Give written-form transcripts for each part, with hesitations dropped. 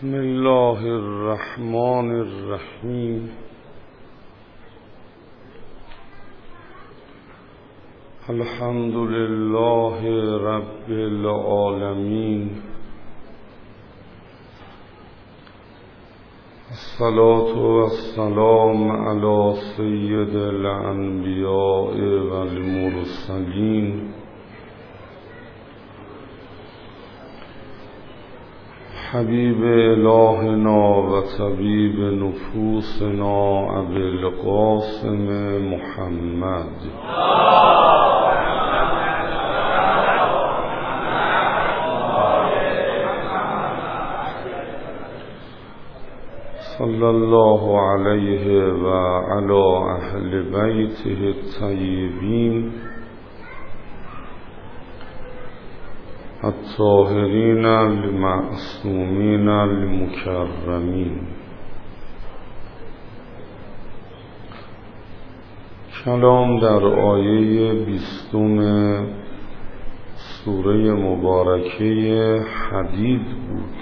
بسم الله الرحمن الرحیم. الحمد لله رب العالمین. الصلاة والسلام علی سید الانبیاء والمرسلین حبیب الهنا و طبیب نفوسنا ابی القاسم محمد صلی الله علیه و علی اهل بیته الطیبین الطاهرین المعصومین المکرمین. کلام در آیه 20 سوره مبارکه حدید بود.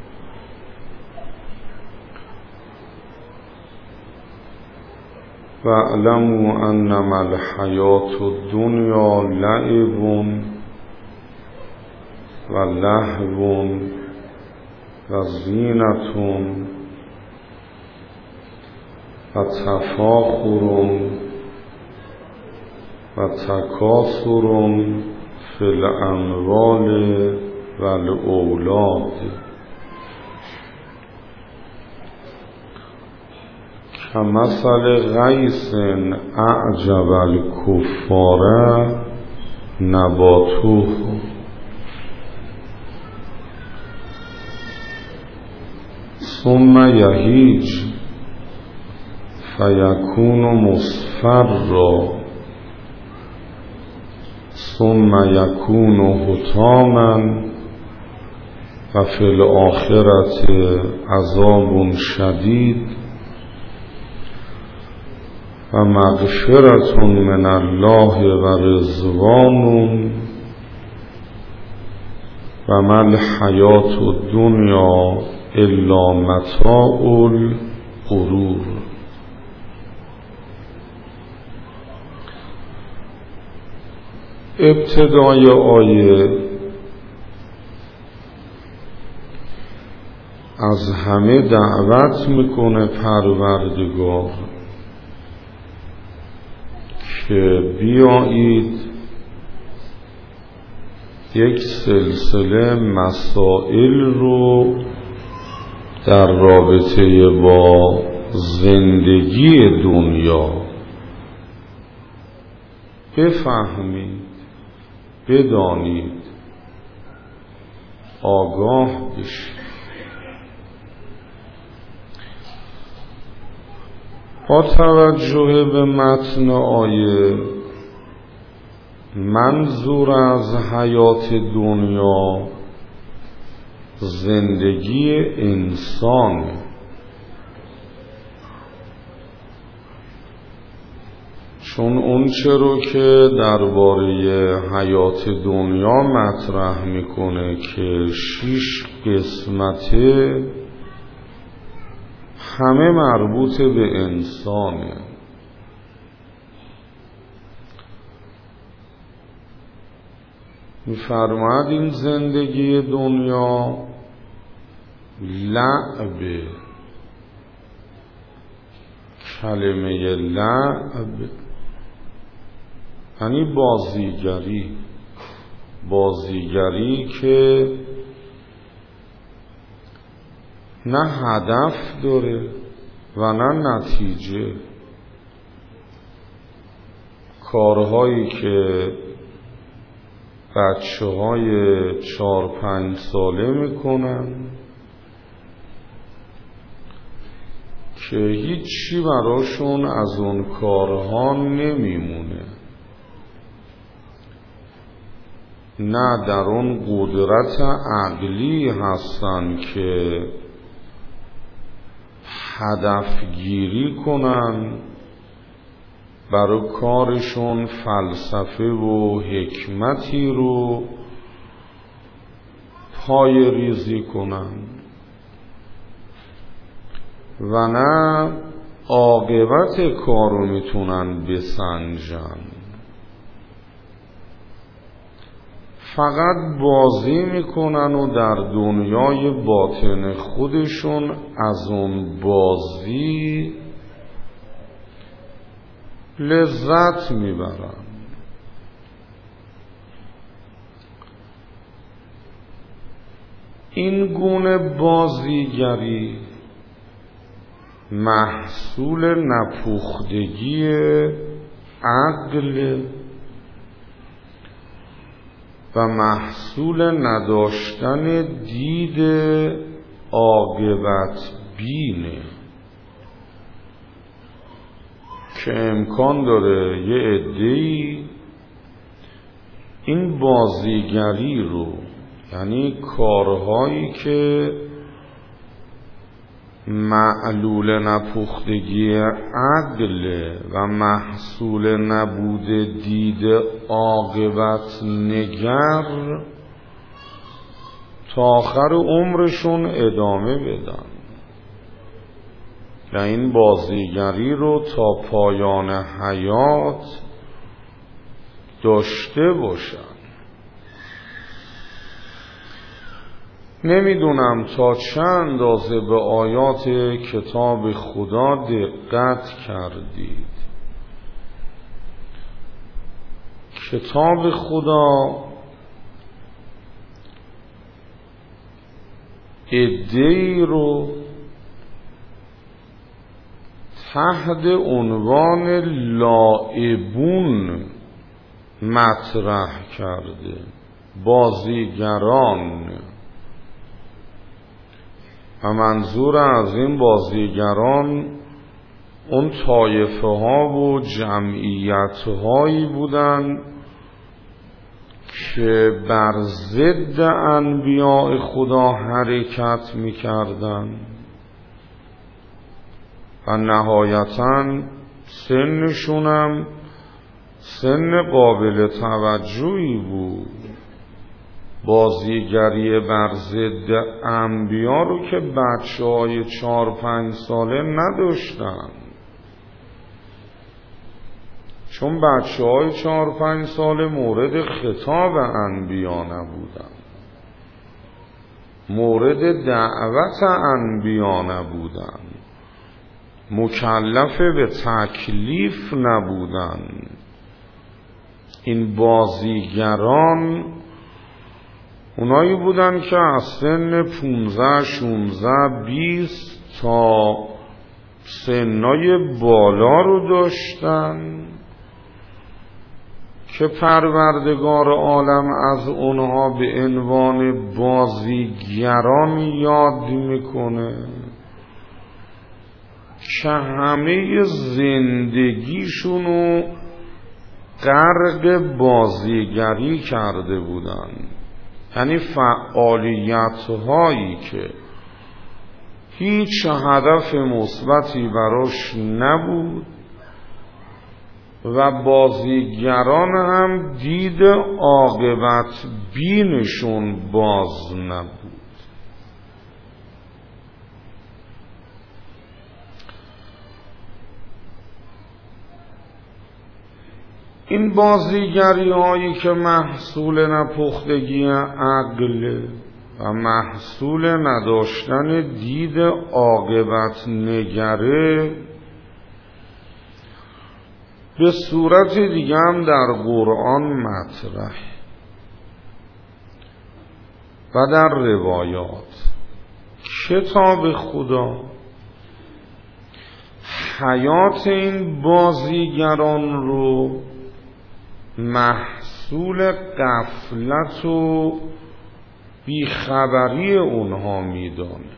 واعلموا انما الحیاة الدنیا لعب و لهو و زینة و تفاخر و تکاثر فی الاموال و الاولاد کمثل غیث اعجب الکفار نباته ثم یهیج فیکون مصفرا ثم یکون حطاما و فی الآخرة عذاب شدید و مغفرة من الله و رضوان و ما الحیاة الدنیا الا متاع الغرور. ابتدای آیه از همه دعوت میکنه پروردگار که بیایید یک سلسله مسائل رو در رابطه با زندگی دنیا بفهمید، بدانید، آگاه بشید. با توجه به متن آیه منظور از حیات دنیا زندگی انسان، چون اون چه رو که درباره حیات دنیا مطرح میکنه که 6 قسمته همه مربوط به انسانه. می‌فرماید این زندگی دنیا لعب، کلمه لعب یعنی بازیگری که نه هدف داره و نه نتیجه. کارهایی که بچه‌های 4-5 ساله میکنن که هیچی براشون از اون کارها نمیمونه، نه در اون قدرت عقلی هستن که هدف گیری کنن، برای کارشون فلسفه و حکمتی رو پای ریزی کنن. و نه عاقبت کارو میتونن بسنجن. فقط بازی میکنن و در دنیای باطن خودشون از اون بازی لذت میبرن. این گونه بازیگری محصول نپختگی عقل و محصول نداشتن دید عاقبت بینه که امکان داره یه عده‌ای این بازیگری رو، یعنی کارهایی که معلول نپختگی عقل و محصول نبود دید عاقبت نگر، تا آخر عمرشون ادامه بدن و این بازیگری رو تا پایان حیات داشته باشن. نمیدونم تا چند اندازه به آیات کتاب خدا دقت کردید. کتاب خدا عده‌ای رو تحت عنوان لاعبون مطرح کرده، بازیگران. و منظور از این بازیگران اون طایفه ها و جمعیت هایی بودن که بر ضد انبیاء خدا حرکت می‌کردن و نهایتاً سنشونم سن قابل توجهی بود. بازیگری بر ضد انبیا رو که بچه‌های 4-5 ساله نداشتن، چون بچه‌های 4-5 ساله مورد خطاب انبیا نبودن، مورد دعوت انبیا نبودن، مکلف به تکلیف نبودن. این بازیگران اونایی بودن که از سن 15 16 20 تا سنای بالا رو داشتن که پروردگار عالم از اونها به عنوان بازیگران یاد میکنه که همه زندگیشونو غرق بازیگری کرده بودن. یعنی فعالیت هایی که هیچ هدف مثبتی براش نبود و بازیگران هم دید عاقبت بینشون باز نبود. این بازیگری هایی که محصول نپختگی عقل و محصول نداشتن دید عاقبت نگره به صورت دیگه هم در قرآن مطرح و در روایات. کتاب خدا حیات این بازیگران رو محصول غفلت و بیخبری اونها میدانه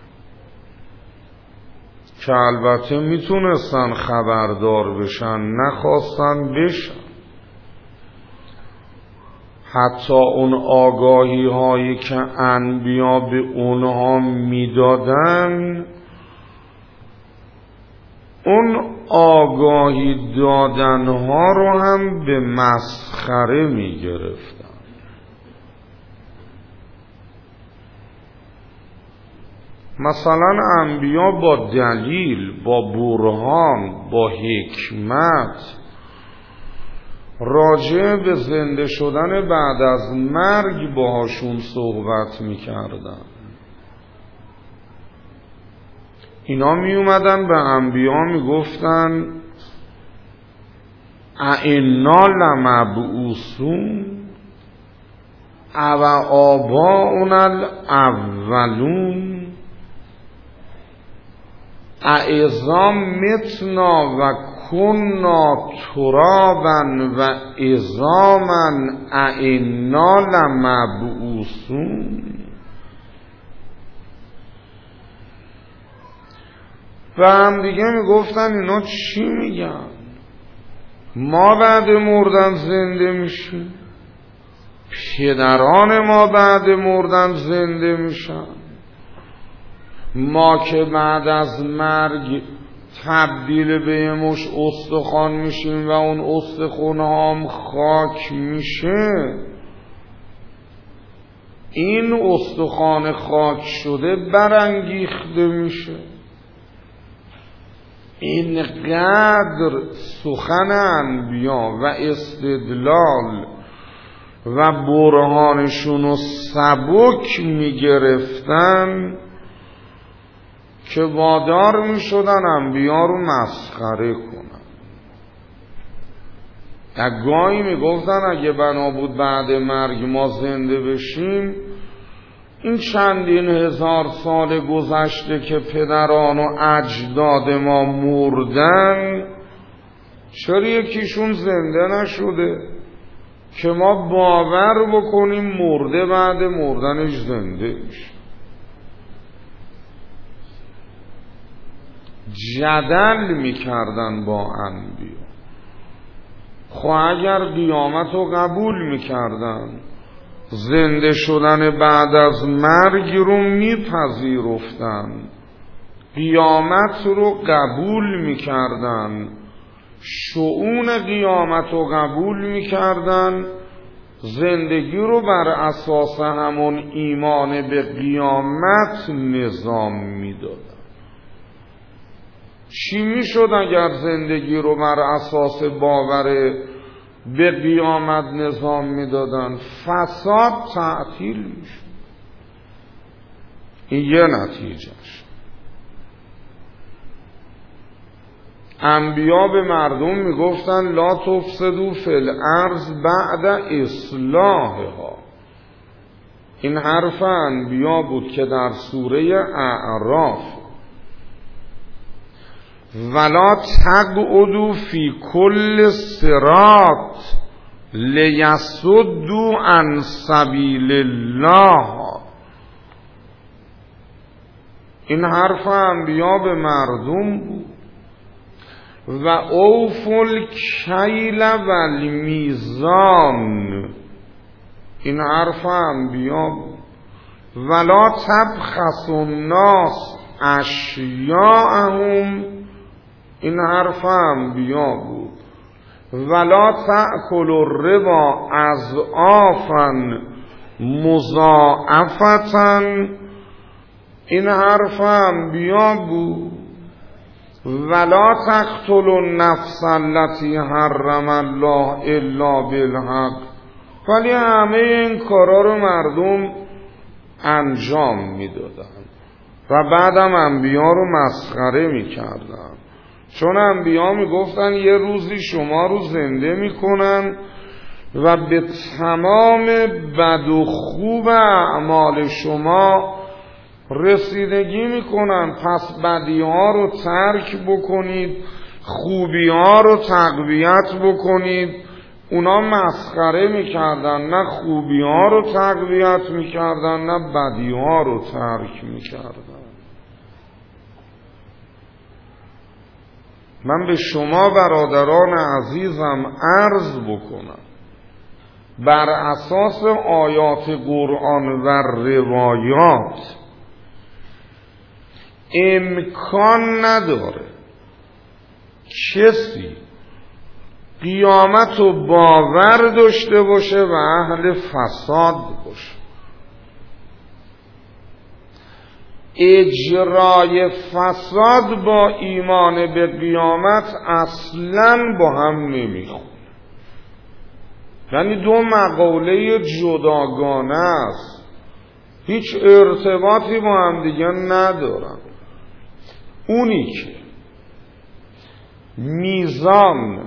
که البته میتونستن خبردار بشن، نخواستن بشن. حتی اون آگاهی هایی که انبیا به اونها میدادن، اون آگاهی دادنها رو هم به مسخره می گرفتن. مثلا انبیا با دلیل، با برهان، با حکمت راجع به زنده شدن بعد از مرگ باهاشون صحبت میکردن. اینا می اومدن به انبیا میگفتن ائنا لمبعوثون او آباؤنا الاولون اذا متنا و کنا ترابا و عظاما ائنا لمبعوثون. و هم دیگه میگفتن اینا چی میگن؟ ما بعد مردن زنده میشیم، پدران ما بعد مردن زنده میشن، ما که بعد از مرگ تبدیل به یه مش استخوان میشیم و اون استخوان هم خاک میشه، این استخوان خاک شده برانگیخته میشه. اینقدر سخن انبیا و استدلال و برهانشون رو سبک میگرفتن که وادار میشدن انبیا رو مسخره کنن. گاهی میگفتن اگه بنا بود بعد مرگ ما زنده بشیم، این چندین هزار سال گذشته که پدران و اجداد ما مردن، چرا یکیشون زنده نشده که ما باور بکنیم مرده بعد مردنش زنده میشه. جدل میکردن با انبیا. خب اگر قیامت رو قبول میکردن، زنده شدن بعد از مرگ رو میپذیرفتن، قیامت رو قبول میکردن، شؤون قیامت رو قبول میکردن، زندگی رو بر اساس همون ایمان به قیامت نظام میدادن. چی میشد اگر زندگی رو بر اساس باور به قیامت نظام میدادن؟ فساد تعطیل میشد. این یه نتیجهش. انبیا به مردم میگفتن لا تفسدوا فی الارض بعد اصلاحها. این حرف انبیا بود که در سوره اعراف ولا تقعدوا فی کل صراط لیصدوا عن سبیل الله. این حرف انبیا به مردم بود. و اوفوا الکیل و المیزان. این حرف انبیا بود. ولا تبخسوا الناس اشیاءهم. این حرف انبیا بود. ولا تأکلوا الربا اضعافا مضاعفة. این حرف انبیا بود. ولا تقتلوا النفس التي حرم الله الا بالحق. ولی همه این کارا رو مردم انجام میدادن و بعدم انبیا رو مسخره میکردن. چون انبیا میگفتن یه روزی شما رو زنده میکنن و به تمام بد و خوب اعمال شما رسیدگی میکنن، پس بدی ها رو ترک بکنید، خوبی ها رو تقویت بکنید. اونا مسخره میکردن، نه خوبی ها رو تقویت میکردن نه بدی ها رو ترک میکردن. من به شما برادران عزیزم عرض بکنم، بر اساس آیات قرآن و روایات امکان نداره کسی قیامت رو باور داشته باشه و اهل فساد باشه. اجرای فساد با ایمان به قیامت اصلاً با هم نمیخونه. یعنی دو مقوله جداگانه است، هیچ ارتباطی با هم دیگه ندارن. اونی که میزان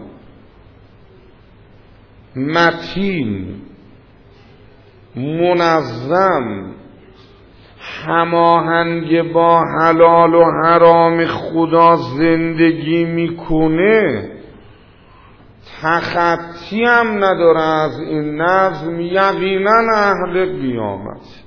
متین منظم هماهنگ با حلال و حرام خدا زندگی میکنه، تخطی هم نداره از این نظم، یقینا اهل قیامت.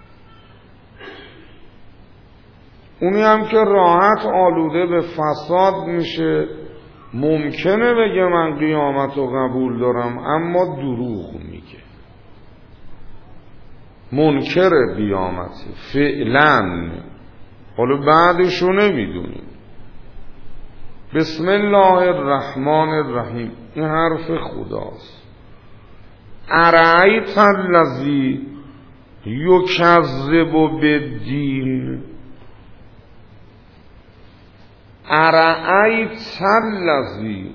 اونی هم که راحت آلوده به فساد میشه ممکنه بگه من قیامت رو قبول دارم، اما دروغ میگه، منکر قیامته فعلا. حالا بعدشو نمیدونیم. بسم الله الرحمن الرحیم، این حرف خداست. ارأیت الذی یکذب بالدین، ارأیت الذی،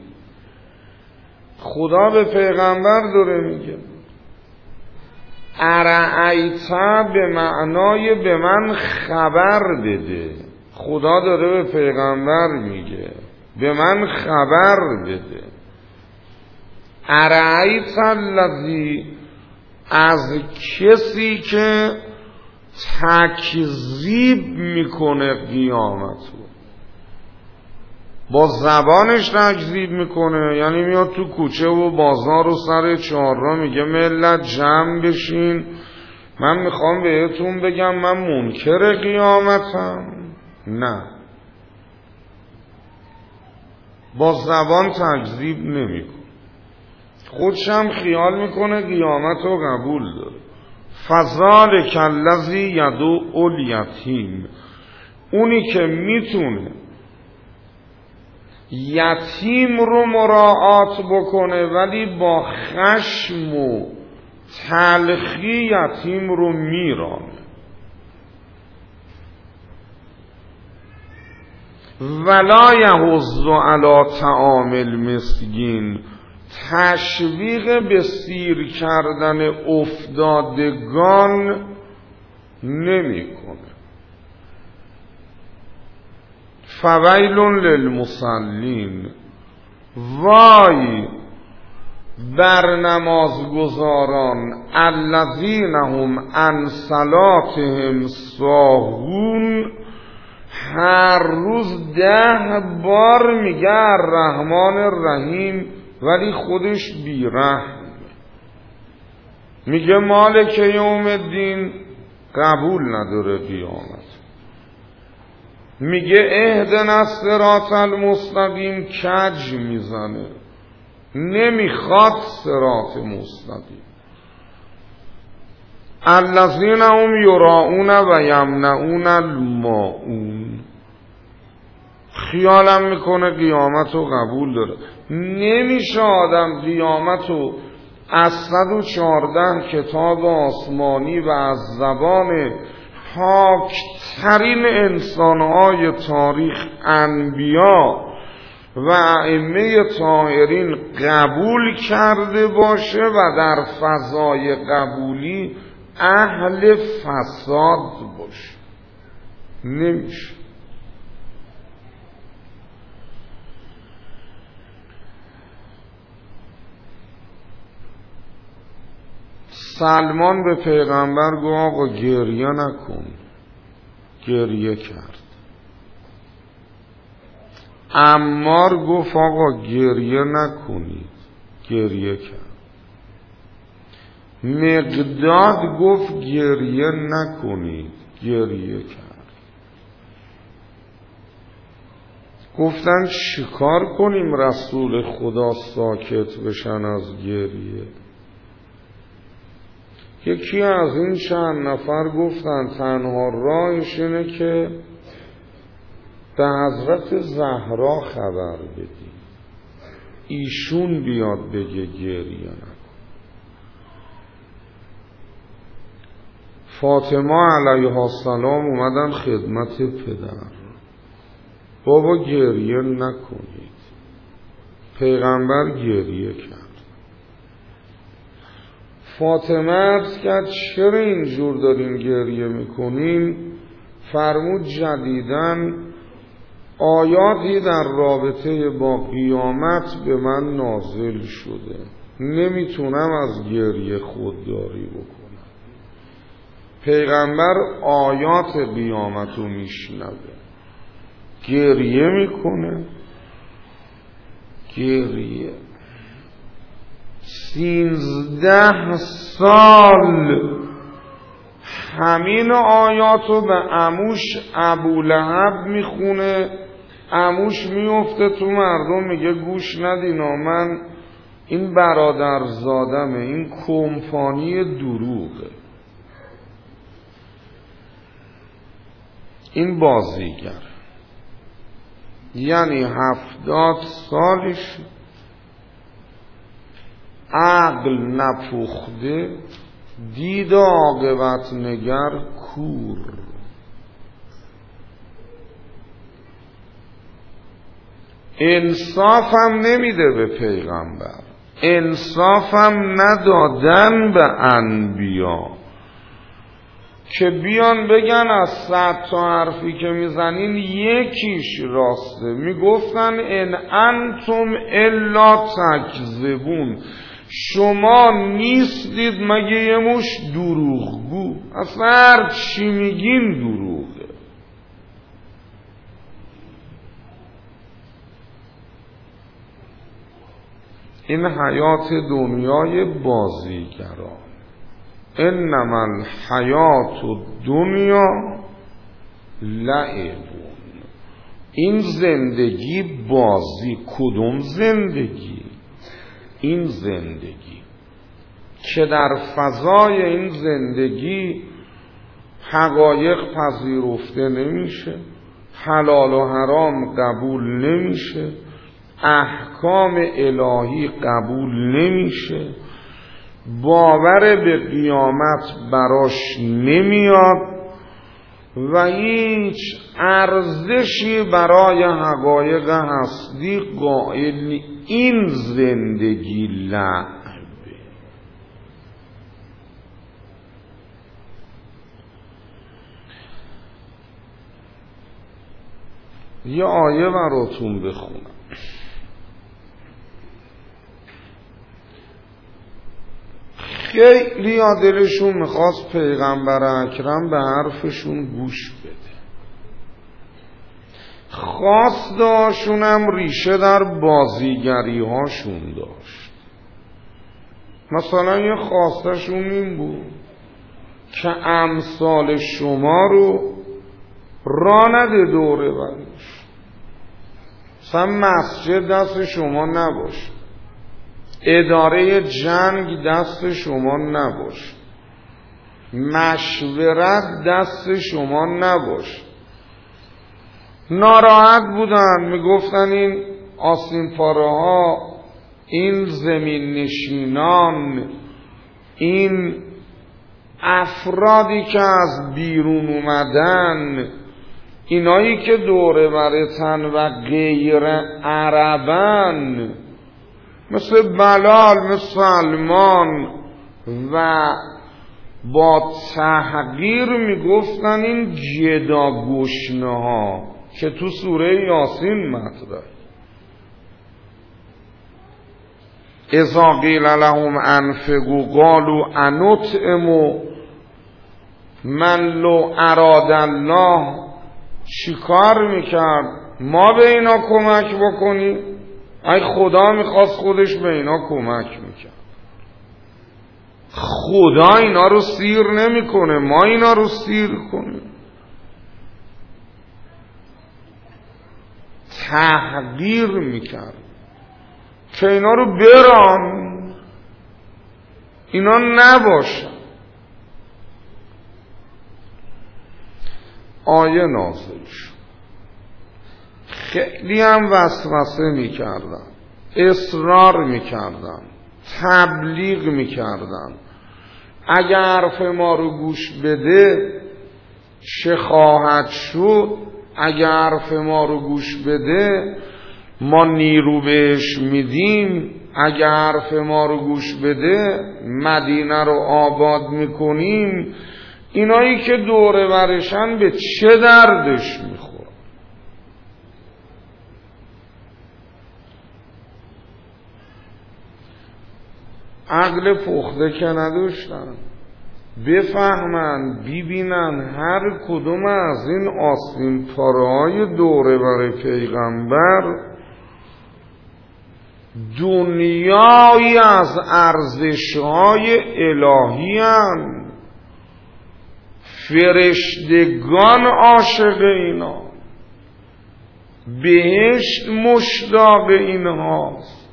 خدا به پیغمبر داره میگه ارأیت به معنای به من خبر بده. خدا داره به پیغمبر میگه به من خبر بده. ارأیت الذی، از کسی که تکذیب میکنه قیامتو، با زبانش تکذیب میکنه، یعنی میاد تو کوچه و بازار و سر چهارراه میگه ملت جمع بشین، من میخوام بهتون بگم من منکر قیامتم. نه، با زبان تکذیب نمیکنه، خودشم خیال میکنه قیامت رو قبول داره. فذلک الذی یدعو الیتیم، اونی که میتونه یتیم رو مراعات بکنه ولی با خشم و تلخی یتیم رو میرانه. ولا یحض علی طعام المسکین، تشویق به سیر کردن افتادگان نمیکنه. فویل للمصلین، وای بر نمازگزاران، الذین هم عن صلاتهم ساهون، هر روز 10 بار میگه الرحمن الرحیم ولی خودش بیرحم، میگه مالک یوم الدین، قبول نداره قیامت، میگه اهدنا الصراط المستقیم، کج میزنه، نمیخواد صراط مستقیم. الذین هم یراؤون و یمنعون الماعون، خیالم میکنه قیامت رو قبول داره. نمیشه آدم قیامت رو از 114 کتاب آسمانی و از زبان پاکترین انسانهای تاریخ، انبیا و ائمه طاهرین قبول کرده باشه و در فضای قبولی اهل فساد باشه. نمیشه. سلمان به پیغمبر گفت آقا گریه نکن، گریه کرد. عمار گفت آقا گریه نکنید، گریه کرد. مقداد گفت گریه نکنید، گریه کرد. گفتن چیکار کنیم رسول خدا ساکت بشن از گریه؟ یکی از این چند نفر گفتن تنها راهش اینه که به حضرت زهرا خبر بدیم، ایشون بیاد بگه گریه نکن. فاطمه علیها السلام اومدن خدمت پدر. بابا گریه نکنید. پیغمبر گریه کرد. فاطمه عرض کرد چرا اینجور دارین گریه میکنین؟ فرمود جدیداً آیاتی در رابطه با قیامت به من نازل شده، نمیتونم از گریه خودداری بکنم. پیغمبر آیات قیامت رو میشنوه، گریه میکنه. گریه 13 سال همین آیاتو به عموش ابولهب میخونه. عموش میفته تو مردم میگه گوش ندینا، من این برادر زادمه، این کمپانی دروغه، این بازیگر. یعنی 70 سالش عقل نپخته، دید عاقبت نگر کور. انصافم نمیده به پیغمبر، انصافم ندادن به انبیا که بیان بگن از 100 تا حرفی که میزنین یکیش راسته. میگفتن ان انتم الا تکذبون، شما نیستید مگه یه مش دروغگو، اصلا هر چی میگین دروغه. این حیات دنیای بازیگران. انما الحیات الدنیا لعبون. این زندگی بازی. کدوم زندگی؟ این زندگی که در فضای این زندگی حقایق پذیرفته نمیشه، حلال و حرام قبول نمیشه، احکام الهی قبول نمیشه، باور به قیامت براش نمیاد و هیچ ارزشی برای حقایق هستی قائل. این زندگی لعبه. یه آیه براتون بخونم. خیلی دلشون میخواست پیغمبر اکرم به حرفشون گوش بده. خواستاشونم ریشه در بازیگری هاشون داشت. مثلا یه خواستشون این بود که امثال شما رو راه نده دوره برش، مثلا مسجد دست شما نباشه، اداره جنگ دست شما نباشه، مشورت دست شما نباشه. ناراحت بودن، میگفتن این آسین پاره ها، این زمین نشینان، این افرادی که از بیرون اومدن، اینایی که دوره برتن و غیر عربن، مثل بلال، مثل سلمان، و با تحقیر میگفتن این جدا گشنه ها که تو سوره یاسین مطرح. اذا قیل لهم انفقوا قالوا انطعم من لو اراد الله. چی کار میکرد؟ ما به اینا کمک بکنیم؟ ای خدا میخواست خودش به اینا کمک میکرد. خدا اینا رو سیر نمیکنه، ما اینا رو سیر کنیم. تحقیر میکرد که اینا رو بران، اینا نباشن. آیه نازل شد. خیلی هم وسوسه میکردن، اصرار میکردن، تبلیغ میکردن. اگر حرف ما رو گوش بده چه خواهد شد؟ اگر حرف ما رو گوش بده ما نیرو بهش میدیم، اگر حرف ما رو گوش بده مدینه رو آباد میکنیم. اینایی که دور برشن به چه دردش میخوره؟ عقل پخته که نداشتن بفهمن ببینن هر کدوم از این آستین پاره‌های دوره بر پیغمبر دنیایی از ارزش‌های الهی هستند. فرشتگان عاشق اینا، بهشت مشتاق اینهاست،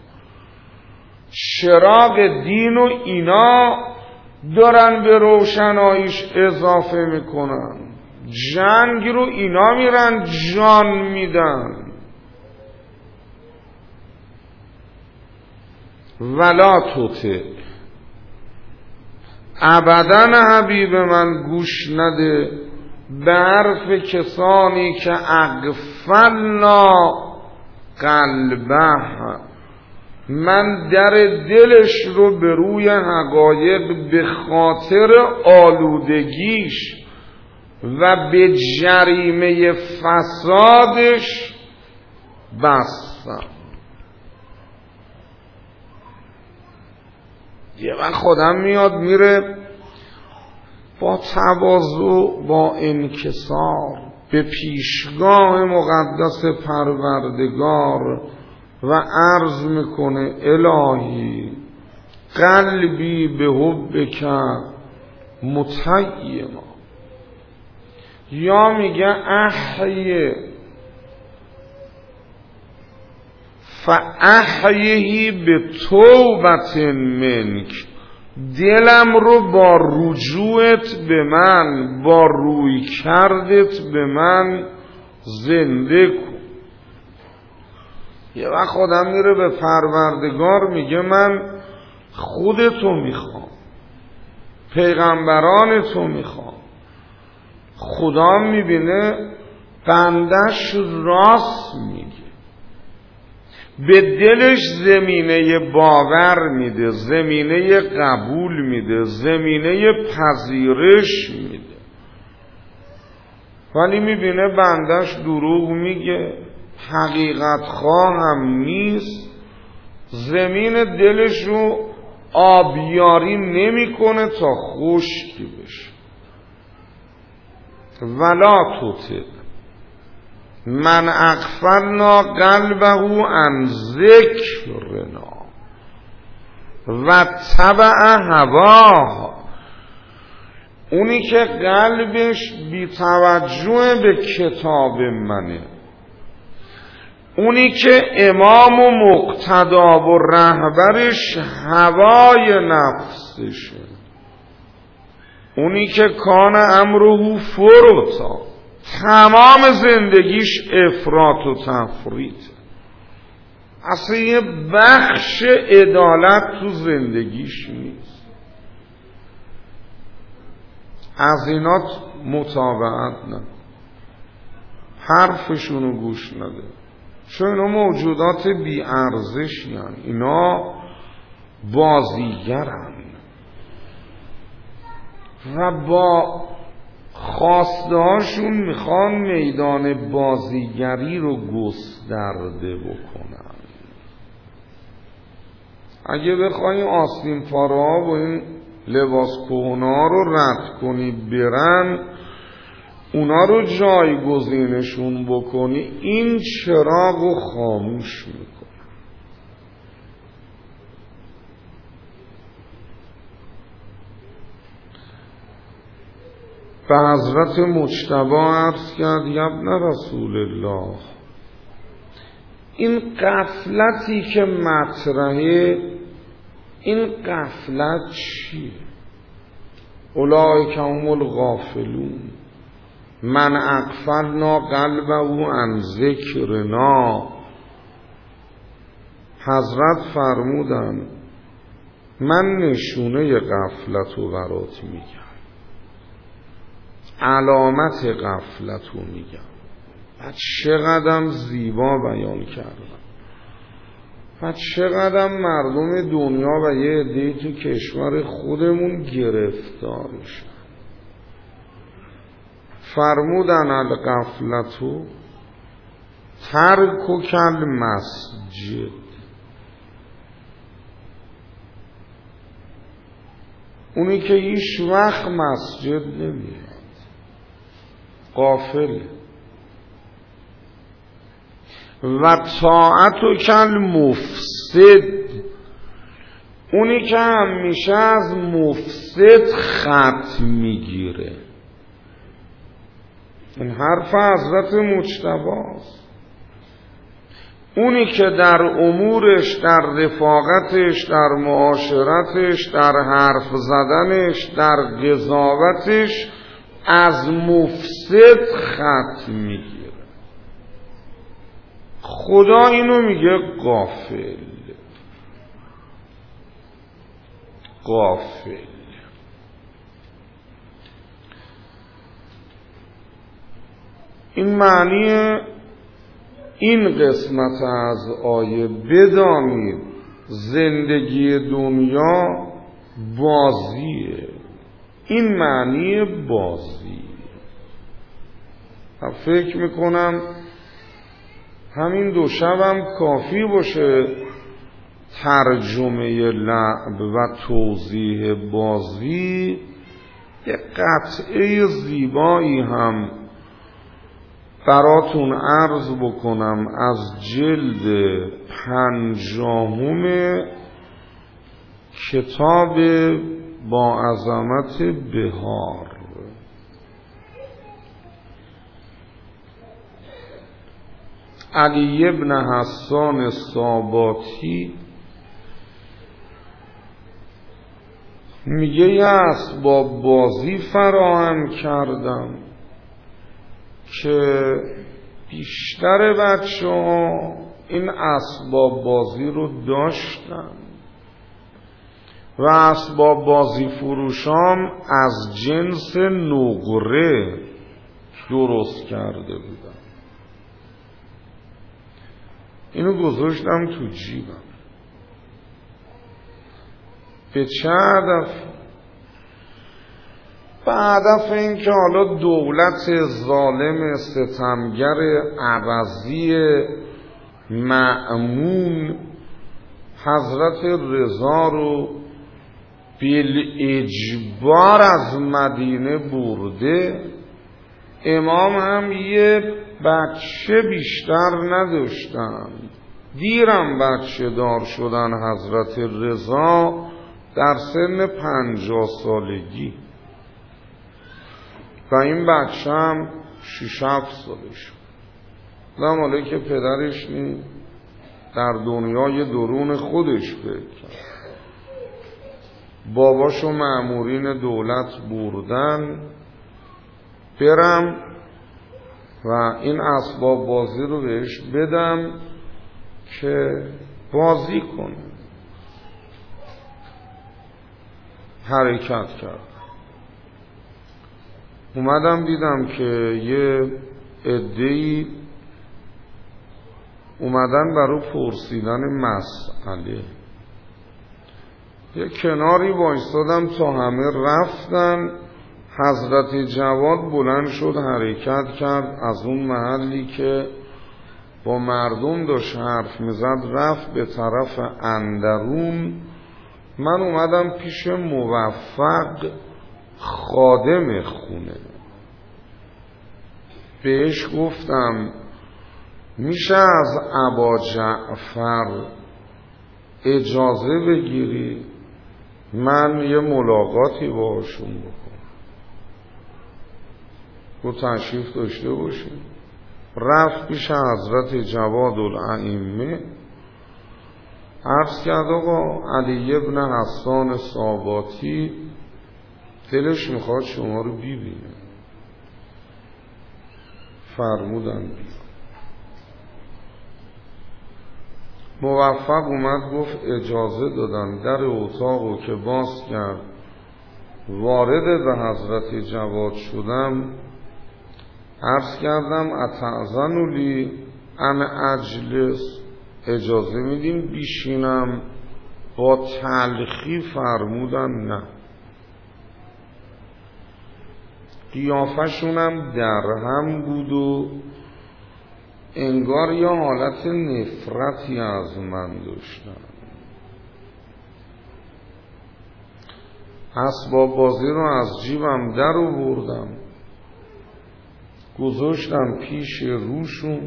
چراغ دین و اینا دارن به روشناییش اضافه میکنن، جنگ رو اینا میرن جان میدن. ولا تطع، ابداً حبیب من گوش نده به حرف کسانی که اغفلنا قلبه، من در دلش رو به روی حقایق به خاطر آلودگیش و به جریمه فسادش بستم. یه وقت خودم میاد میره با تواضع با انکسار به پیشگاه مقدس پروردگار و عرض میکنه الهی قلبی به حبک متیما، یا میگه احیی فاحیهی به توبت منک، دلم رو با رجوعت به من، با روی کردت به من زنده کن. یه وقت خودم میره به پروردگار میگه من خودتو میخوام، پیغمبرانتو میخوام. خدا میبینه بندش راست میگه، به دلش زمینه باور میده، زمینه قبول میده، زمینه پذیرش میده، ولی میبینه بندش دروغ میگه، حقیقت خواهم نیست، زمین دلش رو آبیاری نمیکنه تا خشکی بشه. ولا تطع من اغفلنا قلبه عن ذکرنا و تبع هواه، اونی که قلبش بی توجه به کتاب منه، اونی که امام و مقتدا و رهبرش هوای نفسشه، اونی که کان امره فرطا، تمام زندگیش افراط و تفریط، اصلا یه بخش عدالت تو زندگیش نیست. از اینا متابعت نکن، حرفشونو گوش نده، چون اینا موجودات بی ارزشی هن، اینا بازیگرن و با خواسته هاشون میخوان میدان بازیگری رو گسترده بکنن. اگه بخوای آستین پاره‌ها و این لباس کهنه‌ها رو رد کنی برن، اونا رو جایگزینشون بکنی، این چراغ رو خاموش میکنه. به حضرت مجتبی عرض کرد ابن رسول الله، این غفلتی که مطرحه، این غفلت چیه؟ اولئک هم الغافلون من اغفلنا قلبه عن ذکرنا. حضرت فرمودن من نشونه غفلت رو برات میگم، علامت غفلت رو میگم. بعد چقدرم زیبا بیان کردم، بعد چقدرم مردم دنیا و یه عده‌ای تو کشور خودمون گرفتارشن. فرمودن الغفلتو ترک المسجد، اونی که هیچ وقت مسجد نمیاد غافله. و طاعتو کل مفسد، اونی که همیشه از مفسد خط میگیره. این حرف حضرت مجتباست. اونی که در امورش، در رفاقتش، در معاشرتش، در حرف زدنش، در قضاوتش از مفسد خط میگیره. خدا اینو میگه غافل. غافل. این معنی این قسمت از آیه. بدانید زندگی دنیا بازیه. این معنی بازی. فکر میکنم همین دو شبم کافی باشه ترجمه لعب و توضیح بازی. یه قطعه زیبایی هم براتون عرض بکنم از جلد 50 کتاب با عظمت بهار. علی ابن حسان ساباتی میگه یه اسباب بازی فراهم کردم که بیشتر بچه‌ها این اسباب بازی رو داشتن و اسباب بازی فروشام از جنس نقره درست کرده بودن. اینو گذاشتم تو جیبم. به چه هدف؟ به هدف اینکه حالا دولت ظالم ستمگر عوضی مأمون حضرت رضا رو بالاجبار از مدینه برده. امام هم یه بچه بیشتر نداشتن، دیرم بچه دار شدن حضرت رضا در سن 50 سالگی و این بچه هم 6-7 ساله شد. زمانه که پدرش در دنیای درون خودش فکر کرد. باباشو مأمورین دولت بردن برم و این اسباب بازی رو بهش بدم که بازی کنه. حرکت کرد. اومدم دیدم که یه عده‌ای اومدن برای پرسیدن مسئله. یه کناری وایستادم تا همه رفتن. حضرت جواد بلند شد حرکت کرد از اون محلی که با مردم داشت حرف میزد رفت به طرف اندرون. من اومدم پیش موفق خادم خونه، بهش گفتم میشه از ابا جعفر اجازه بگیری من یه ملاقاتی باهاشون بکنم؟ گفت تشریف داشته باشیم. رفت پیش حضرت جواد الائمه عرض کرد آقا علی ابن حسان ساباتی دلش میخواد شما رو ببینه. فرمودن بیا. موفق اومد گفت اجازه دادن. در اتاقو که باز کرد وارد به حضرت جواد شدم، عرض کردم اتأذن لی ان اجلس، اجازه میدیم بیشینم؟ با تلخی فرمودن نه. قیافشونم درهم بود و انگار یا حالت نفرتی از من داشتن. اسباب بازی رو از جیبم در آوردم، گذاشتم پیش روشون.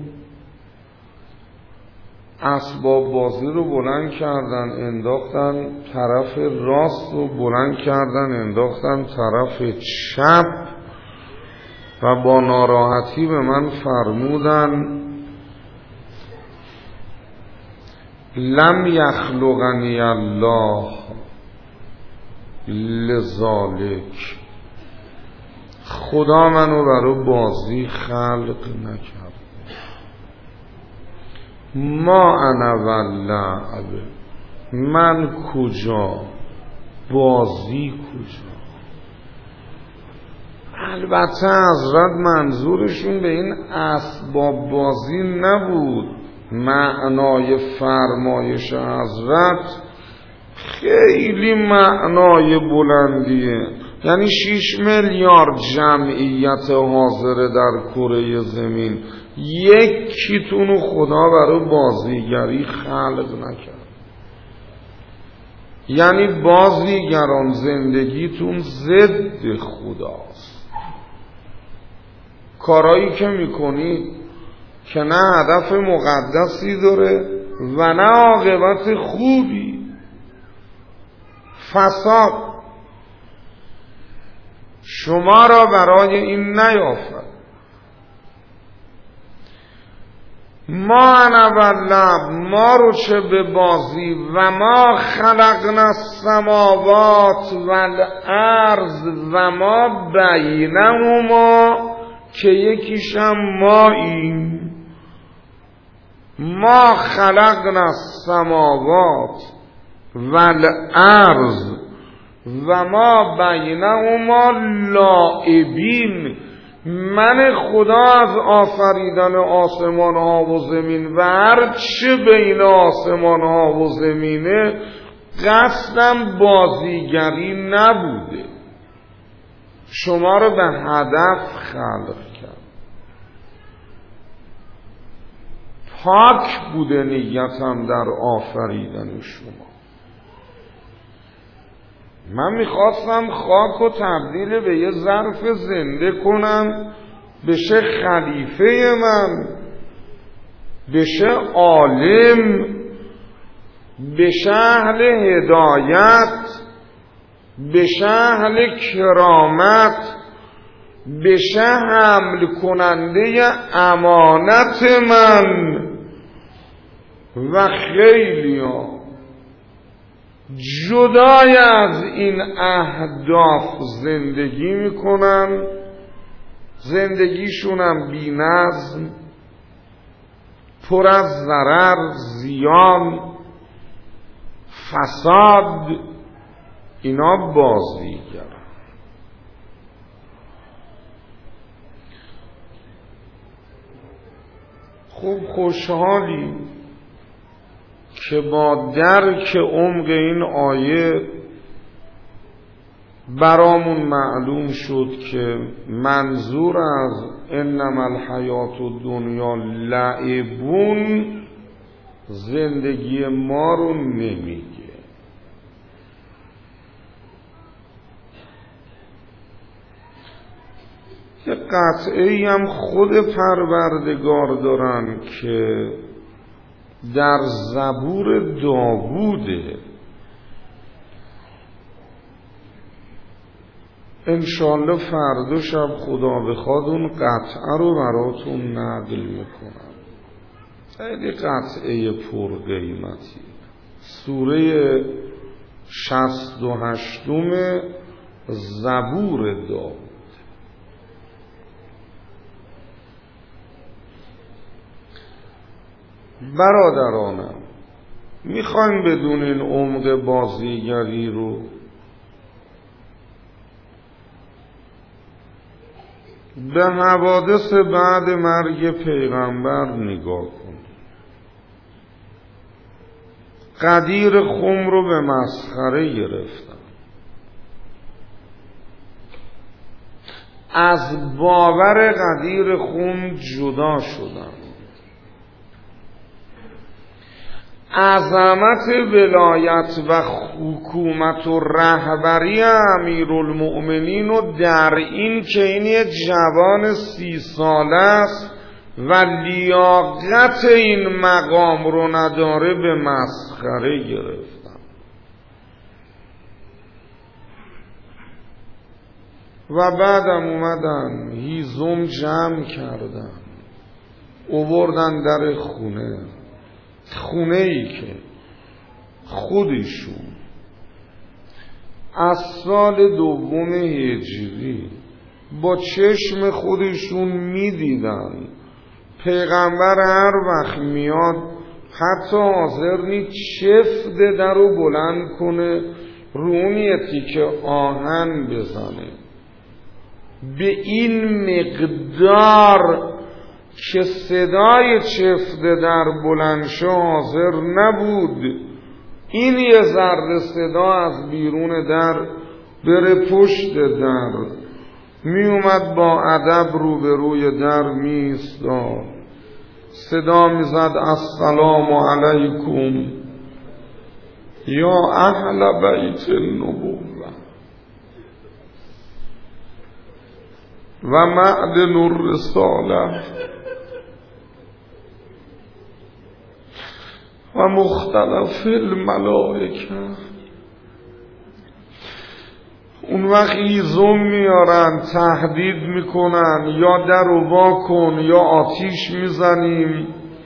اسباب بازی رو بلند کردن انداختن طرف راست و بلند کردن انداختن طرف چپ و با ناراحتی به من فرمودن لم یخلقنی الله لذالک، خدا منو برای بازی خلق نکرد. ما انا واللعب، من کجا، بازی کجا. البته حضرت منظورشون به این اسباب بازی نبود. معنای فرمایش حضرت خیلی معنای بلندیه، یعنی 6 میلیارد جمعیت حاضر در کره زمین، یکیتونو خدا برای بازیگری خلق نکرد. یعنی بازیگران زندگیتون ضد خداست. کارایی که میکنید که نه هدف مقدسی داره و نه عاقبت خوبی، فساد شما را برای این نیافد. ما انا واللعب، ما رو چه به بازی. و ما خلقنا السماوات والارض و ما بینهما، که یکیشم ماییم. ما خلقنا السماوات والارض و ما بینهما لاعبین، من خدا از آفریدن آسمان ها و زمین و هر چه بین آسمان ها و زمینه قصدم بازیگری نبوده، شما رو به هدف خلق کرد. پاک بوده نیتم در آفریدن شما. من میخواستم خاک و تبدیل به یه ظرف زنده کنم، بشه خلیفه من، بشه عالم، بشه اهل هدایت، بشه اهل کرامت، بشه حمل کننده امانت من. و خیلی ها جدای از این اهداف زندگی میکنن، زندگیشونم بی نظم، پر از ضرر، زیان، فساد. اینا بازیگرن. خوب خوشحالی که با درک عمق این آیه برامون معلوم شد که منظور از انما الحیات الدنیا لعبون زندگی ما رو نمیگه. یه قطعه‌ای هم خود پروردگار دارن که در زبور داووده. انشالله فردا شب خدا بخواد اون قطعه رو براتون نقل میکنم. خیلی قطعه پرقیمتی، سوره 68 زبور داوود. برادرانم، میخوایم بدون این عمق بازیگری رو؟ به حوادث بعد مرگ پیغمبر نگاه کن. غدیر خم رو به مسخره گرفتن، از باور غدیر خم جدا شدن. عظمت ولایت و حکومت و رهبری امیرالمؤمنین و در این که این یه جوان 30 ساله است و لیاقت این مقام رو نداره به مسخره گرفتن و بعدم اومدن هیزم جمع کردن، اووردن در خونه ای که خودشون از سال 2 هجری با چشم خودشون میدیدن پیغمبر هر وقت میاد حتی حاضر نیست چفت در رو بلند کنه، رو اون یه تیکه آهن بزنه. به این مقدار که صدای چفت در بلند شه حاضر نبود این یه ذره صدا از بیرون در بره پشت در. می اومد با ادب روبروی در می ایستاد، صدا می زد السلام علیکم یا اهل بیت النبوة و معدن الرساله و مختلف الملائکه. اون وقت ایزم میارن، تهدید میکنن یا در رو وا کن یا آتیش میزنیم.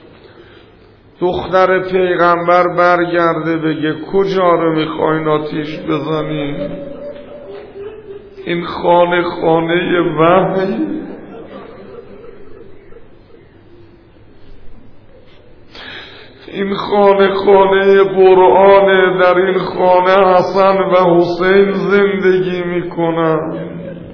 دختر پیغمبر برگرده بگه کجا رو میخواین آتیش بزنیم؟ این خانه وحی، این خانه قرآنه، در این خانه حسن و حسین زندگی میکنن.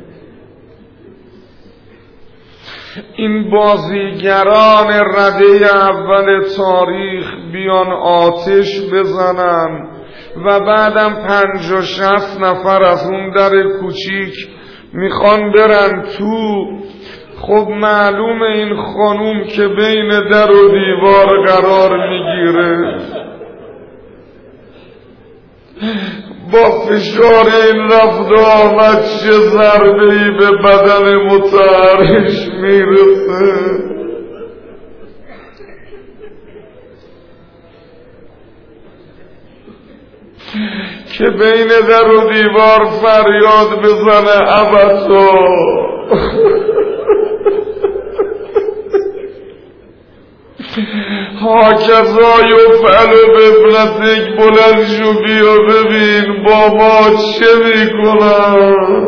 این بازیگران رده اول تاریخ بیان آتش بزنن و بعدم 50-60 نفر از اون در کوچیک میخوان برن تو. خب معلومه این خانوم که بین در و دیوار قرار میگیره، با فشار این رفت آمد چه ضربه‌ای به بدن متحرش میرسه. که بین در و دیوار فریاد بزنه ابدا. هاکذا یفعل بابنتک، بلند شو بیا ببین بابا چه میکنن.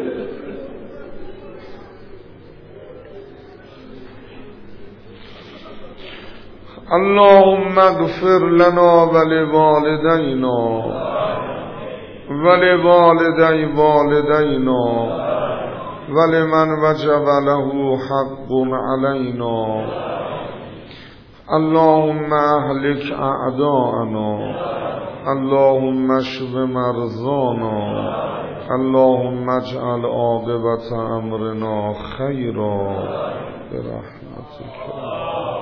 اللهم اغفر لنا ولوالدینا ولوالدی والدینا ولمن وجب له حق علینا. اللهم اهلك اعداءنا، اللهم اشف مرضانا، اللهم اجعل عاقبة امرنا خيرا برحمتك.